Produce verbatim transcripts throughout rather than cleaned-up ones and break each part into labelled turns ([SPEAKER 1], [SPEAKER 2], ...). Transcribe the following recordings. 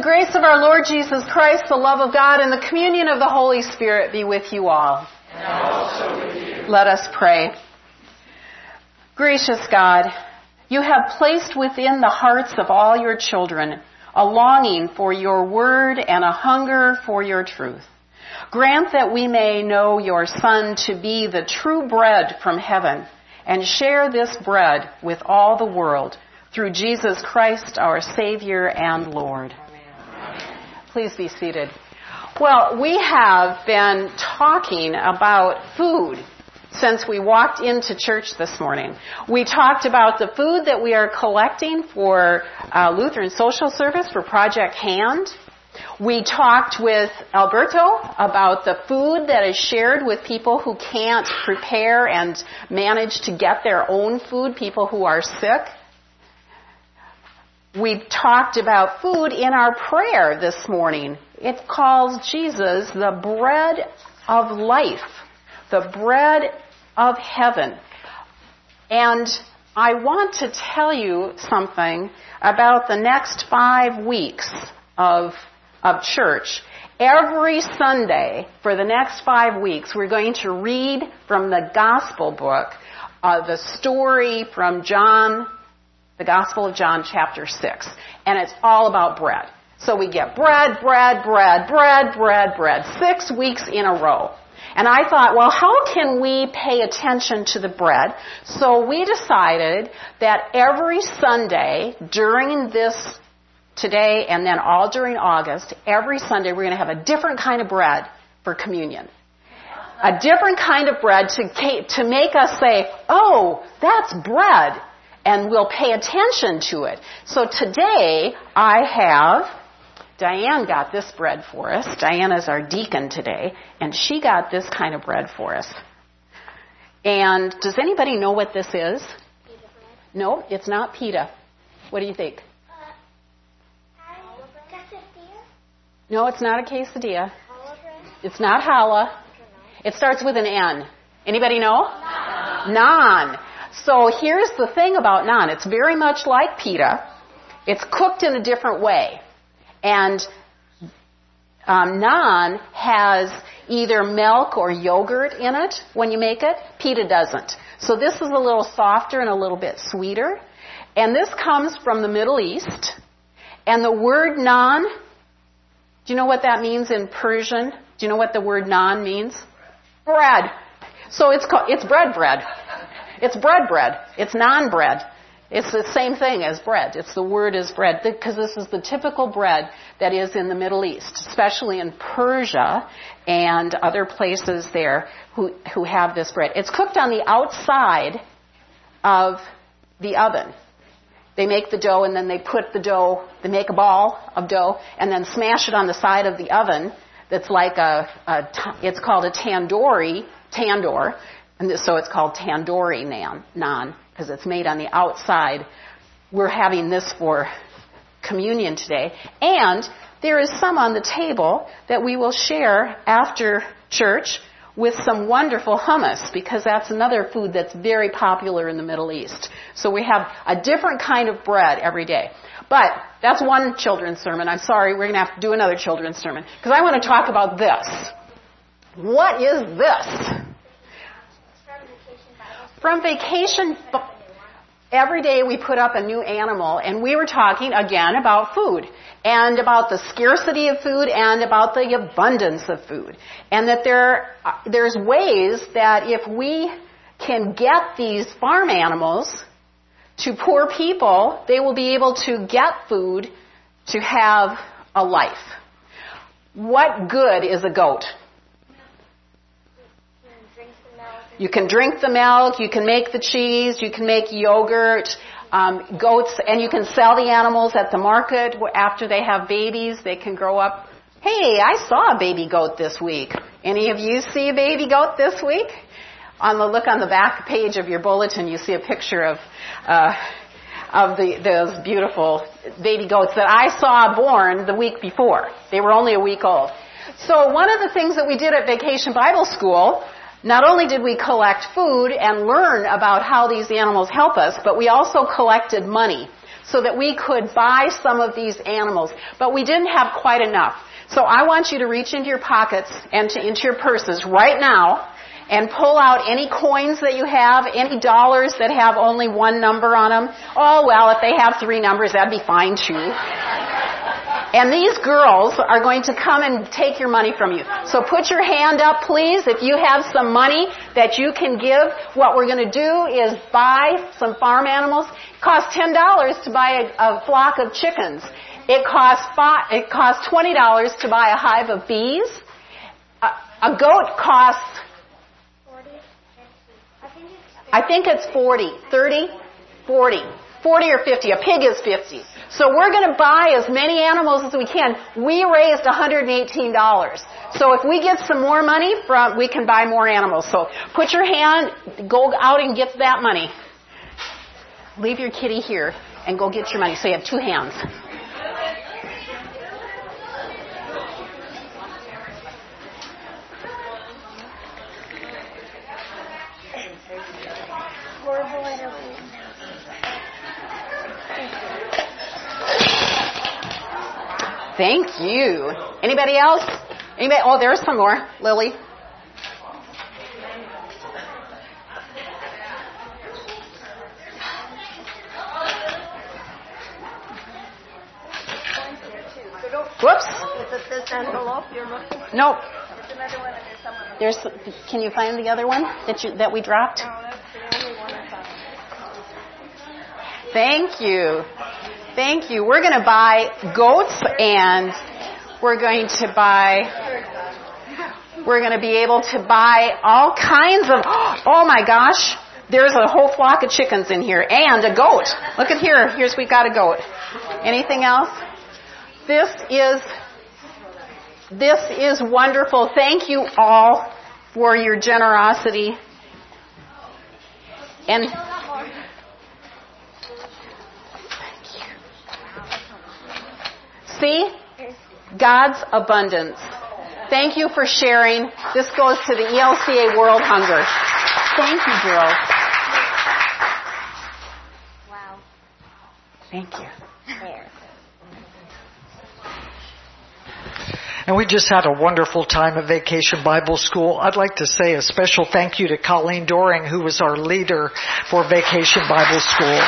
[SPEAKER 1] grace of our Lord Jesus Christ, the love of God, and the communion of the Holy Spirit be with you all.
[SPEAKER 2] And also with you.
[SPEAKER 1] Let us pray. Gracious God, you have placed within the hearts of all your children a longing for your word and a hunger for your truth. Grant that we may know your Son to be the true bread from heaven and share this bread with all the world through Jesus Christ, our Savior and Lord. Amen. Please be seated. Well, we have been talking about food since we walked into church this morning. We talked about the food that we are collecting for uh, Lutheran Social Service for Project Hand. We talked with Alberto about the food that is shared with people who can't prepare and manage to get their own food, people who are sick. We talked about food in our prayer this morning. It calls Jesus the bread of life, the bread of heaven. And I want to tell you something about the next five weeks of, of church. Every Sunday for the next five weeks, we're going to read from the gospel book, uh, the story from John, the Gospel of John, chapter six. And it's all about bread. So we get bread, bread, bread, bread, bread, bread, six weeks in a row. And I thought, well, how can we pay attention to the bread? So we decided that every Sunday during this, today and then all during August, every Sunday we're going to have a different kind of bread for communion. A different kind of bread to, to make us say, oh, that's bread. And we'll pay attention to it. So today I have, Diane got this bread for us. Diane is our deacon today. And she got this kind of bread for us. And does anybody know what this is?
[SPEAKER 3] Pita bread.
[SPEAKER 1] No, it's not pita. What do you think?
[SPEAKER 3] Uh, quesadilla?
[SPEAKER 1] No, it's not a quesadilla.
[SPEAKER 3] Challah bread?
[SPEAKER 1] It's not challah. It starts with an N. Anybody know?
[SPEAKER 3] Naan.
[SPEAKER 1] Naan. So here's the thing about naan. It's very much like pita. It's cooked in a different way. And um, naan has either milk or yogurt in it when you make it. Pita doesn't. So this is a little softer and a little bit sweeter. And this comes from the Middle East. And the word naan, do you know what that means in Persian? Do you know what the word naan means? Bread. So it's called, it's bread bread. It's bread bread. It's naan bread. It's the same thing as bread. It's the word is bread, because this is the typical bread that is in the Middle East, especially in Persia and other places there who, who have this bread. It's cooked on the outside of the oven. They make the dough and then they put the dough, they make a ball of dough and then smash it on the side of the oven. That's like a, a it's called a tandoori, tandoor. And this, so it's called tandoori naan, naan, because it's made on the outside. We're having this for communion today. And there is some on the table that we will share after church with some wonderful hummus, because that's another food that's very popular in the Middle East. So we have a different kind of bread every day. But that's one children's sermon. I'm sorry, we're going to have to do another children's sermon, because I want to talk about this. What is this? From Vacation, every day we put up a new animal, and we were talking again about food, and about the scarcity of food, and about the abundance of food. And that there, there's ways that if we can get these farm animals to poor people, they will be able to get food to have a life. What good is a goat? You can drink the milk, you can make the cheese, you can make yogurt, um, goats, and you can sell the animals at the market after they have babies. They can grow up. Hey, I saw a baby goat this week. Any of you see a baby goat this week? On the look on the back page of your bulletin, you see a picture of uh, of the those beautiful baby goats that I saw born the week before. They were only a week old. So one of the things that we did at Vacation Bible School, not only did we collect food and learn about how these animals help us, but we also collected money. so that we could buy some of these animals. But we didn't have quite enough. So I want you to reach into your pockets and to, into your purses right now and pull out any coins that you have, any dollars that have only one number on them. Oh, well, if they have three numbers, that'd be fine too. And these girls are going to come and take your money from you. So put your hand up, please, if you have some money that you can give. What we're going to do is buy some farm animals. It costs ten dollars to buy a, a flock of chickens. It costs five, it costs twenty dollars to buy a hive of bees. A, a goat costs, I think it's forty, thirty, forty, forty or fifty. A pig is fifty. So we're going to buy as many animals as we can. We raised one hundred eighteen dollars. So if we get some more money from, we can buy more animals. So put your hand, go out and get that money. Leave your kitty here and go get your money. So you have two hands. Thank you. Anybody else? Anybody? Oh, there's some more. Lily. Whoops.
[SPEAKER 3] Is it this envelope you're looking for?
[SPEAKER 1] Nope.
[SPEAKER 3] There's another one and there's someone else.
[SPEAKER 1] There's. Can you find the other one that you that we dropped?
[SPEAKER 3] No, that's the only one I found.
[SPEAKER 1] Thank you. Thank you. We're going to buy goats and we're going to buy, we're going to be able to buy all kinds of, oh my gosh, there's a whole flock of chickens in here and a goat. Look at here. Here's, we've got a goat. Anything else? This is, this is wonderful. Thank you all for your generosity. And see? God's abundance. Thank you for sharing. This goes to the E L C A World Hunger. Thank you, girls.
[SPEAKER 3] Wow.
[SPEAKER 1] Thank you.
[SPEAKER 3] There.
[SPEAKER 4] And we just had a wonderful time at Vacation Bible School. I'd like to say a special thank you to Colleen Doring, who was our leader for Vacation Bible School.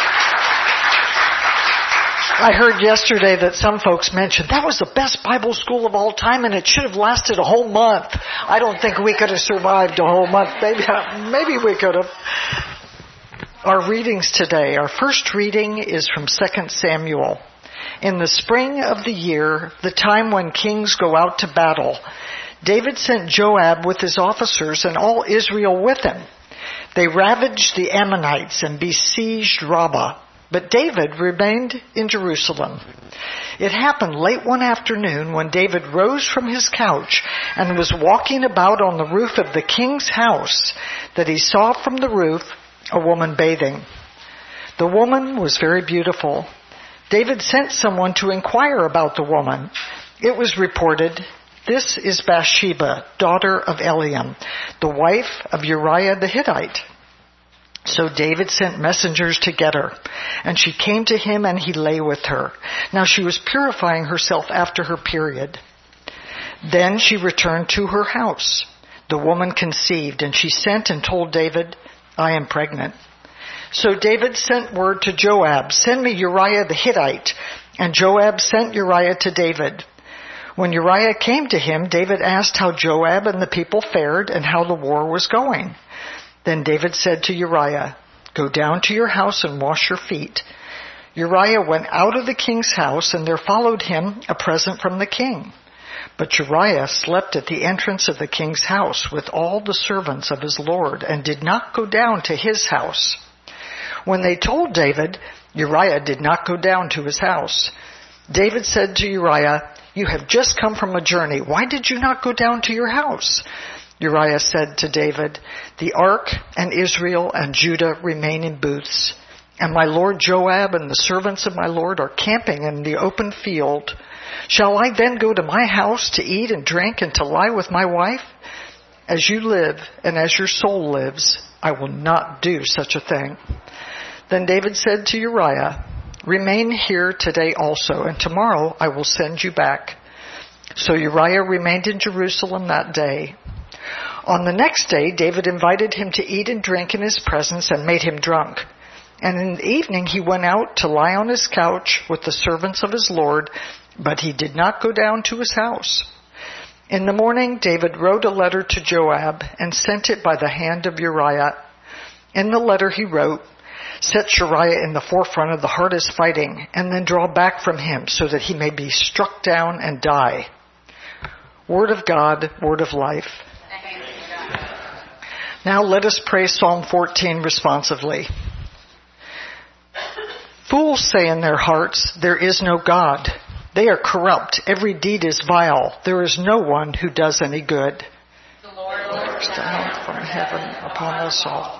[SPEAKER 4] I heard yesterday that some folks mentioned that was the best Bible school of all time and it should have lasted a whole month. I don't think we could have survived a whole month. Maybe, maybe we could have. Our readings today, our first reading is from Second Samuel. In the spring of the year, the time when kings go out to battle, David sent Joab with his officers and all Israel with him. They ravaged the Ammonites and besieged Rabbah. But David remained in Jerusalem. It happened late one afternoon when David rose from his couch and was walking about on the roof of the king's house that he saw from the roof a woman bathing. The woman was very beautiful. David sent someone to inquire about the woman. It was reported, "This is Bathsheba, daughter of Eliam, the wife of Uriah the Hittite." So David sent messengers to get her, and she came to him and he lay with her. Now she was purifying herself after her period. Then she returned to her house. The woman conceived, and she sent and told David, "I am pregnant." So David sent word to Joab, "Send me Uriah the Hittite." And Joab sent Uriah to David. When Uriah came to him, David asked how Joab and the people fared and how the war was going. Then David said to Uriah, "Go down to your house and wash your feet." Uriah went out of the king's house, and there followed him a present from the king. But Uriah slept at the entrance of the king's house with all the servants of his lord, and did not go down to his house. When they told David, Uriah did not go down to his house. David said to Uriah, "You have just come from a journey. Why did you not go down to your house?" Uriah said to David, "The ark and Israel and Judah remain in booths, and my lord Joab and the servants of my lord are camping in the open field. Shall I then go to my house to eat and drink and to lie with my wife? As you live and as your soul lives, I will not do such a thing." Then David said to Uriah, Remain here today also, and tomorrow I will send you back." So Uriah remained in Jerusalem that day. On the next day, David invited him to eat and drink in his presence and made him drunk. And in the evening he went out to lie on his couch with the servants of his Lord, but he did not go down to his house. In the morning, David wrote a letter to Joab and sent it by the hand of Uriah. In the letter he wrote, "Set Uriah in the forefront of the hardest fighting, and then draw back from him so that he may be struck down and die." Word of God, word of life. Now let us pray Psalm fourteen responsively. Fools say in their hearts, "There is no God." They are corrupt. Every deed is vile. There is no one who does any good. The Lord looks down from heaven upon us all.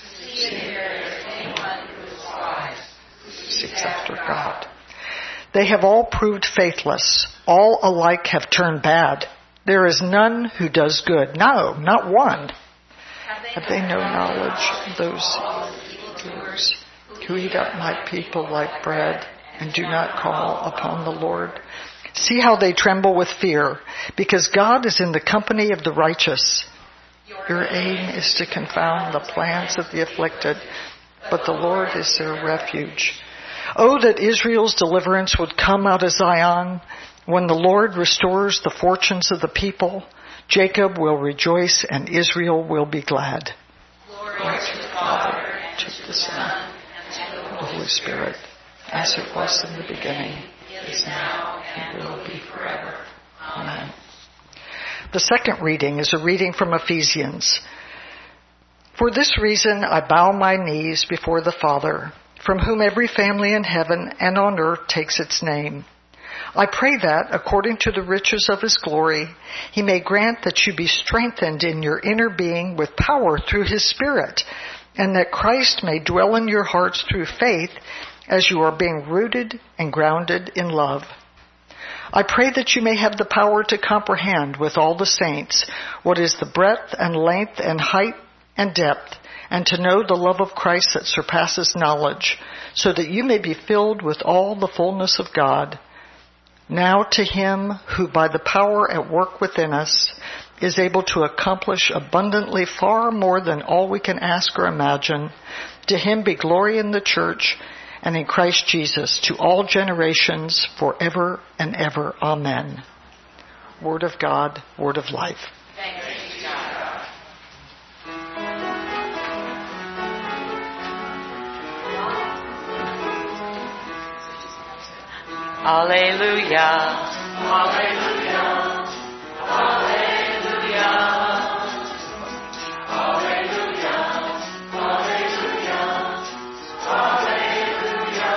[SPEAKER 4] Seeks after God. They have all proved faithless. All alike have turned bad. There is none who does good. No, not one. Have they no knowledge of those evildoers who eat up my people like bread and do not call upon the Lord? See how they tremble with fear, because God is in the company of the righteous. Your aim is to confound the plans of the afflicted, but the Lord is their refuge. Oh, that Israel's deliverance would come out of Zion. When the Lord restores the fortunes of the people, Jacob will rejoice and Israel will be glad. Glory to the Father, to the Son, and to the Holy Spirit, as it was in the beginning, is now, and will be forever. Amen. The second reading is a reading from Ephesians. For this reason I bow my knees before the Father, from whom every family in heaven and on earth takes its name. I pray that, according to the riches of his glory, he may grant that you be strengthened in your inner being with power through his Spirit, and that Christ may dwell in your hearts through faith as you are being rooted and grounded in love. I pray that you may have the power to comprehend with all the saints what is the breadth and length and height and depth, and to know the love of Christ that surpasses knowledge, so that you may be filled with all the fullness of God. Now to him who by the power at work within us is able to accomplish abundantly far more than all we can ask or imagine, to him be glory in the church and in Christ Jesus to all generations forever and ever. Amen. Word of God, word of life.
[SPEAKER 2] Thanks be to God.
[SPEAKER 5] Alleluia. Alleluia. Alleluia. Alleluia. Alleluia. Alleluia.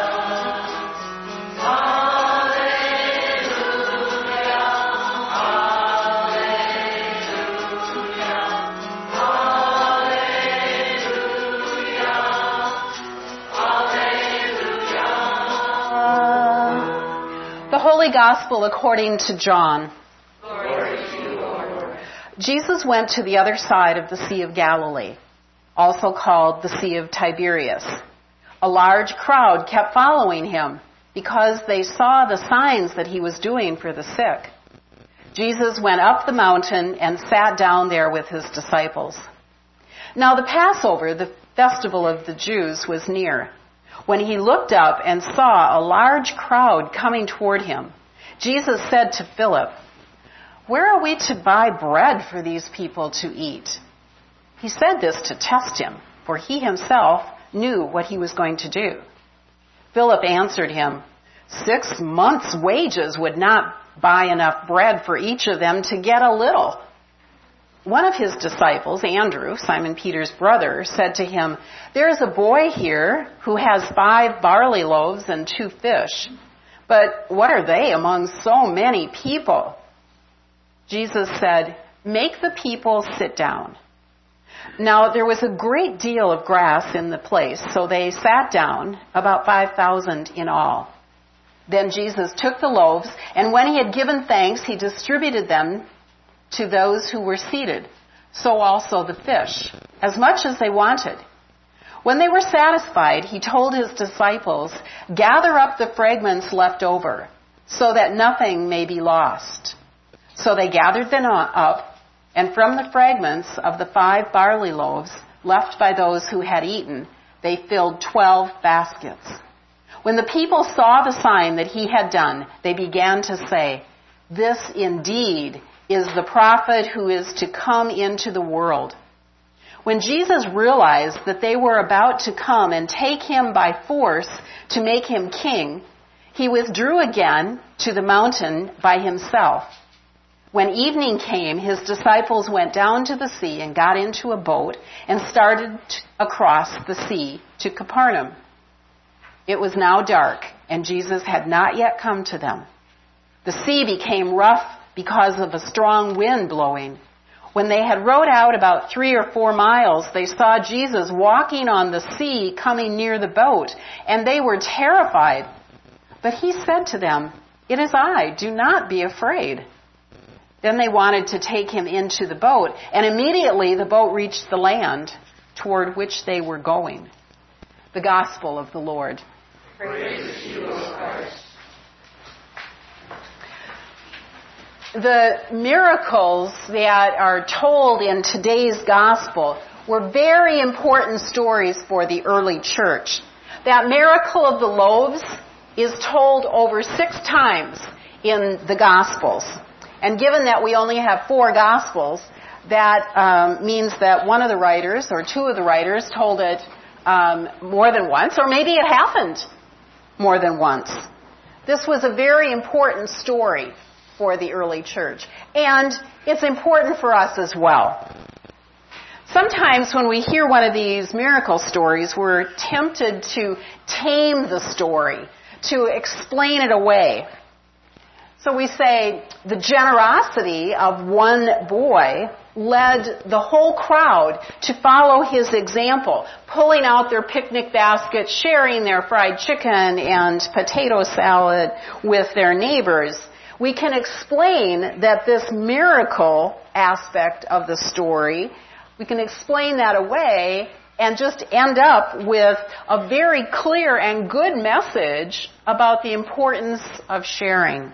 [SPEAKER 1] The Holy Gospel according to John. Glory to you, Lord. Jesus went to the other side of the Sea of Galilee, also called the Sea of Tiberias. A large crowd kept following him because they saw the signs that he was doing for the sick. Jesus went up the mountain and sat down there with his disciples. Now the Passover, the festival of the Jews, was near. When he looked up and saw a large crowd coming toward him, Jesus said to Philip, "Where are we to buy bread for these people to eat?" He said this to test him, for he himself knew what he was going to do. Philip answered him, "Six months' wages would not buy enough bread for each of them to get a little." One of his disciples, Andrew, Simon Peter's brother, said to him, "There is a boy here who has five barley loaves and two fish. But what are they among so many people?" Jesus said, "Make the people sit down." Now there was a great deal of grass in the place, so they sat down, about five thousand in all. Then Jesus took the loaves, and when he had given thanks, he distributed them to those who were seated, so also the fish, as much as they wanted. When they were satisfied, he told his disciples, "Gather up the fragments left over, so that nothing may be lost." So they gathered them up, and from the fragments of the five barley loaves left by those who had eaten, they filled twelve baskets. When the people saw the sign that he had done, they began to say, "This indeed is the prophet who is to come into the world." When Jesus realized that they were about to come and take him by force to make him king, he withdrew again to the mountain by himself. When evening came, his disciples went down to the sea and got into a boat and started across the sea to Capernaum. It was now dark, and Jesus had not yet come to them. The sea became rough because of a strong wind blowing. When they had rowed out about three or four miles, they saw Jesus walking on the sea coming near the boat, and they were terrified. But he said to them, "It is I, do not be afraid." Then they wanted to take him into the boat, and immediately the boat reached the land toward which they were going. The Gospel of the Lord.
[SPEAKER 2] Praise to you, O Christ.
[SPEAKER 1] The miracles that are told in today's Gospel were very important stories for the early church. That miracle of the loaves is told over six times in the Gospels. And given that we only have four Gospels, that um, means that one of the writers or two of the writers told it um, more than once, or maybe it happened more than once. This was a very important story for the early church. And it's important for us as well. Sometimes when we hear one of these miracle stories, we're tempted to tame the story, to explain it away. So we say the generosity of one boy led the whole crowd to follow his example, pulling out their picnic baskets, sharing their fried chicken and potato salad with their neighbors. We can explain that this miracle aspect of the story, we can explain that away and just end up with a very clear and good message about the importance of sharing.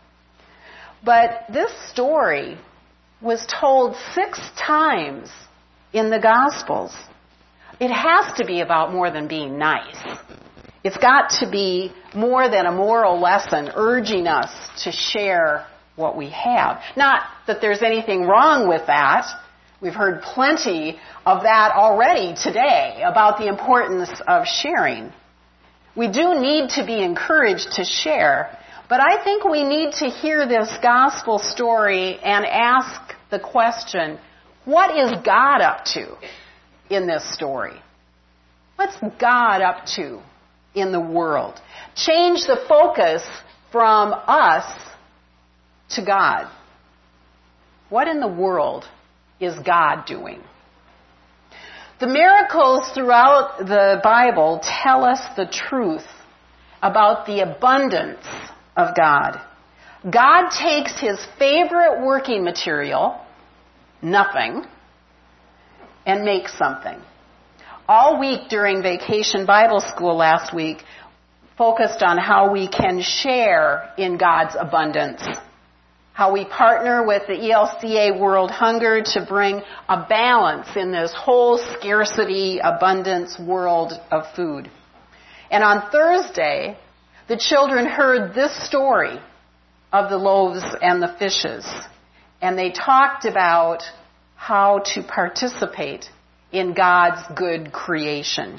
[SPEAKER 1] But this story was told six times in the Gospels. It has to be about more than being nice. It's got to be more than a moral lesson urging us to share what we have. Not that there's anything wrong with that. We've heard plenty of that already today about the importance of sharing. We do need to be encouraged to share, but I think we need to hear this gospel story and ask the question, what is God up to in this story? What's God up to in the world? Change the focus from us to God. What in the world is God doing? The miracles throughout the Bible tell us the truth about the abundance of God. God takes his favorite working material, nothing, and makes something. All week during Vacation Bible School last week focused on how we can share in God's abundance. How we partner with the E L C A World Hunger to bring a balance in this whole scarcity, abundance world of food. And on Thursday, the children heard this story of the loaves and the fishes. And they talked about how to participate in God's good creation.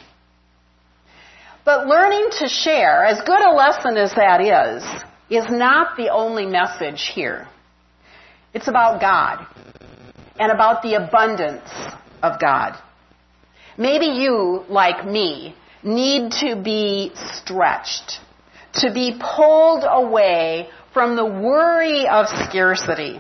[SPEAKER 1] But learning to share, as good a lesson as that is, is not the only message here. It's about God and about the abundance of God. Maybe you, like me, need to be stretched, to be pulled away from the worry of scarcity,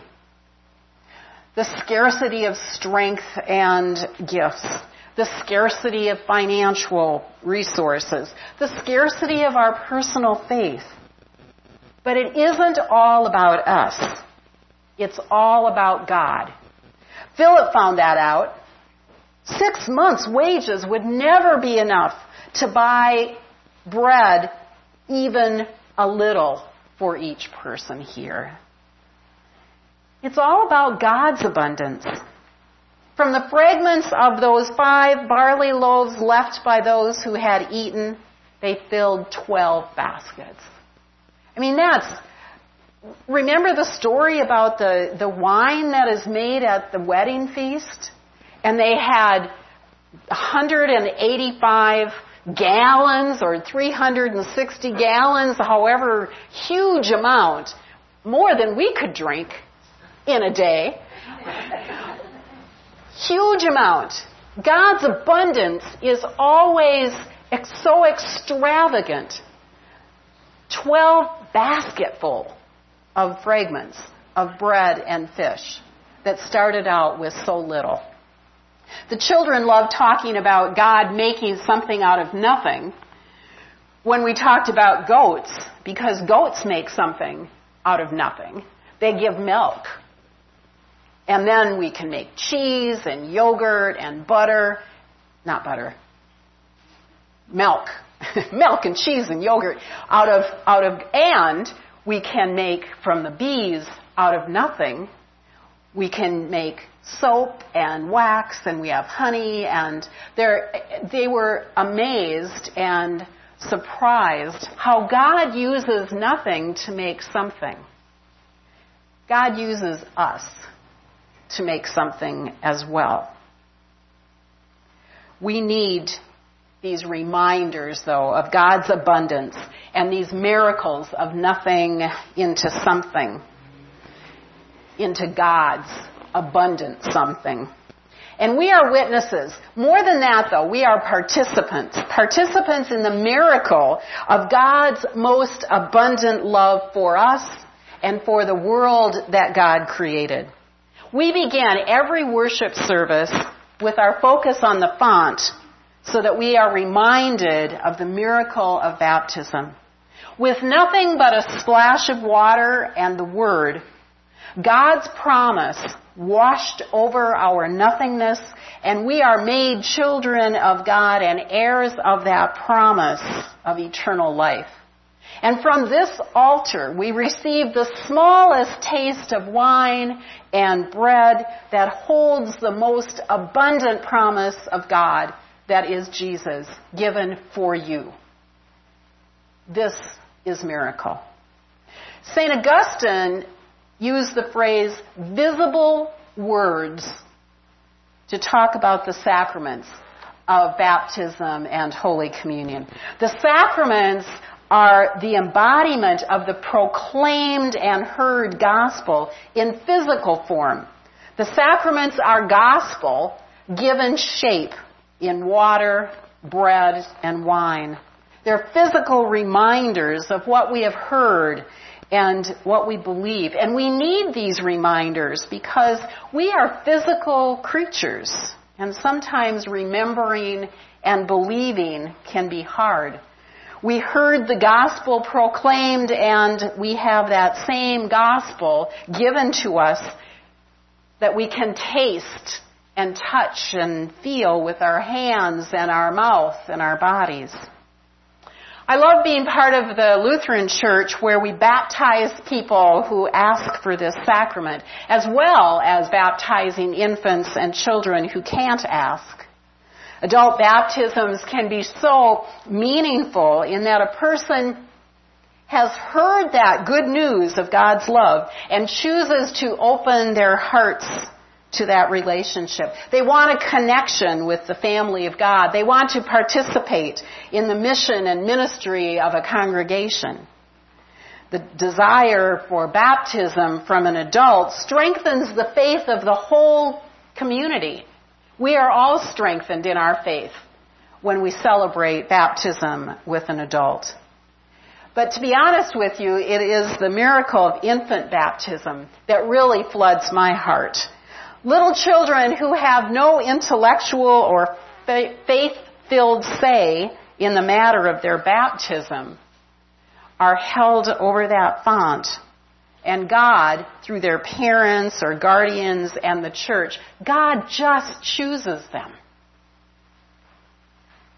[SPEAKER 1] the scarcity of strength and gifts, the scarcity of financial resources, the scarcity of our personal faith. But it isn't all about us. It's all about God. Philip found that out. Six months' wages would never be enough to buy bread, even a little, for each person here. It's all about God's abundance. From the fragments of those five barley loaves left by those who had eaten, they filled twelve baskets. I mean, that's... Remember the story about the, the wine that is made at the wedding feast? And they had one hundred eighty-five gallons or three hundred sixty gallons, however huge amount, more than we could drink in a day. Huge amount. God's abundance is always ex- so extravagant. Twelve basketful of fragments of bread and fish that started out with so little. The children love talking about God making something out of nothing when we talked about goats, because goats make something out of nothing. They give milk. And then we can make cheese and yogurt and butter. Not butter. Milk. Milk and cheese and yogurt out of, out of, and we can make from the bees out of nothing. We can make soap and wax, and we have honey, and they were amazed and surprised how God uses nothing to make something. God uses us to make something as well. We need these reminders, though, of God's abundance and these miracles of nothing into something, into God's abundant something. And we are witnesses. More than that, though, we are participants. Participants in the miracle of God's most abundant love for us and for the world that God created. We began every worship service with our focus on the font so that we are reminded of the miracle of baptism. With nothing but a splash of water and the Word, God's promise washed over our nothingness, and we are made children of God and heirs of that promise of eternal life. And from this altar, we receive the smallest taste of wine and bread that holds the most abundant promise of God, that is Jesus, given for you. This is miracle. Saint Augustine used the phrase visible words to talk about the sacraments of baptism and Holy Communion. The sacraments are the embodiment of the proclaimed and heard gospel in physical form. The sacraments are gospel given shape in water, bread, and wine. They're physical reminders of what we have heard and what we believe. And we need these reminders because we are physical creatures, and sometimes remembering and believing can be hard. We heard the gospel proclaimed, and we have that same gospel given to us that we can taste and touch and feel with our hands and our mouth and our bodies. I love being part of the Lutheran Church where we baptize people who ask for this sacrament, as well as baptizing infants and children who can't ask. Adult baptisms can be so meaningful in that a person has heard that good news of God's love and chooses to open their hearts to that relationship. They want a connection with the family of God. They want to participate in the mission and ministry of a congregation. The desire for baptism from an adult strengthens the faith of the whole community. We are all strengthened in our faith when we celebrate baptism with an adult. But to be honest with you, it is the miracle of infant baptism that really floods my heart. Little children who have no intellectual or faith-filled say in the matter of their baptism are held over that font. And God, through their parents or guardians and the church, God just chooses them.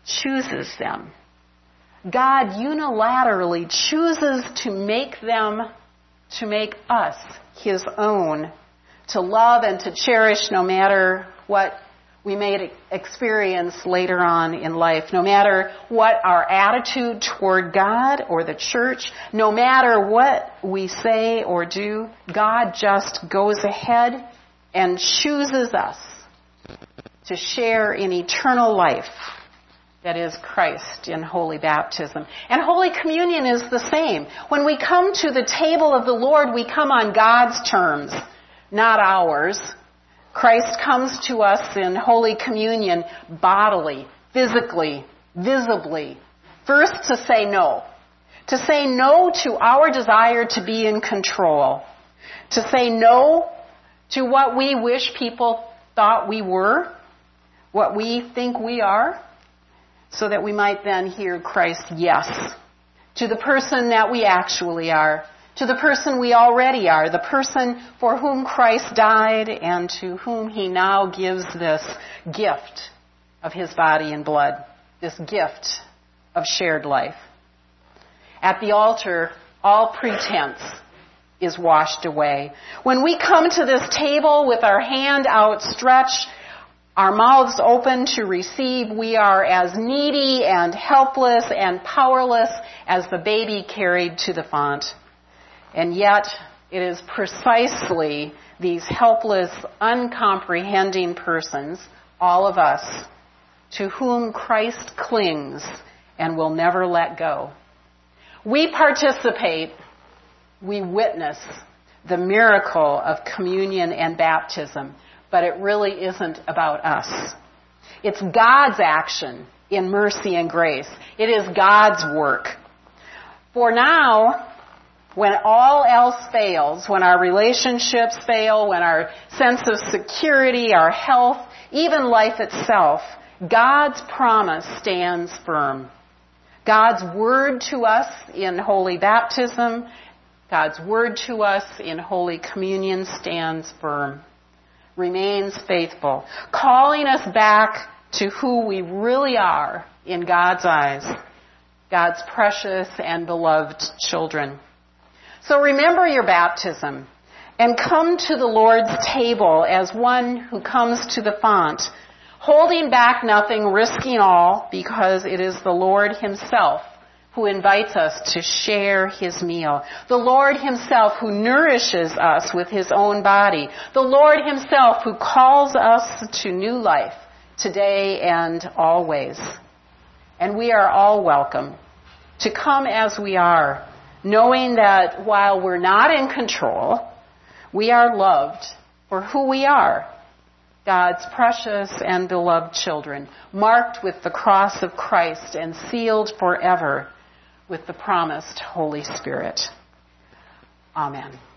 [SPEAKER 1] chooses them. God unilaterally chooses to make them, to make us His own, to love and to cherish no matter what we may experience later on in life, no matter what our attitude toward God or the church, no matter what we say or do, God just goes ahead and chooses us to share in eternal life that is Christ in holy baptism. And Holy Communion is the same. When we come to the table of the Lord, we come on God's terms, not ours. Christ comes to us in Holy Communion bodily, physically, visibly. First, to say no. To say no to our desire to be in control. To say no to what we wish people thought we were, what we think we are, so that we might then hear Christ yes to the person that we actually are, to the person we already are, the person for whom Christ died and to whom He now gives this gift of His body and blood, this gift of shared life. At the altar, all pretense is washed away. When we come to this table with our hand outstretched, our mouths open to receive, we are as needy and helpless and powerless as the baby carried to the font. And yet, it is precisely these helpless, uncomprehending persons, all of us, to whom Christ clings and will never let go. We participate, we witness the miracle of communion and baptism, but it really isn't about us. It's God's action in mercy and grace. It is God's work. For now, when all else fails, when our relationships fail, when our sense of security, our health, even life itself, God's promise stands firm. God's word to us in holy baptism, God's word to us in Holy Communion stands firm, remains faithful, calling us back to who we really are in God's eyes, God's precious and beloved children. So remember your baptism and come to the Lord's table as one who comes to the font, holding back nothing, risking all, because it is the Lord Himself who invites us to share His meal. The Lord Himself who nourishes us with His own body. The Lord Himself who calls us to new life today and always. And we are all welcome to come as we are, knowing that while we're not in control, we are loved for who we are, God's precious and beloved children, marked with the cross of Christ and sealed forever with the promised Holy Spirit. Amen.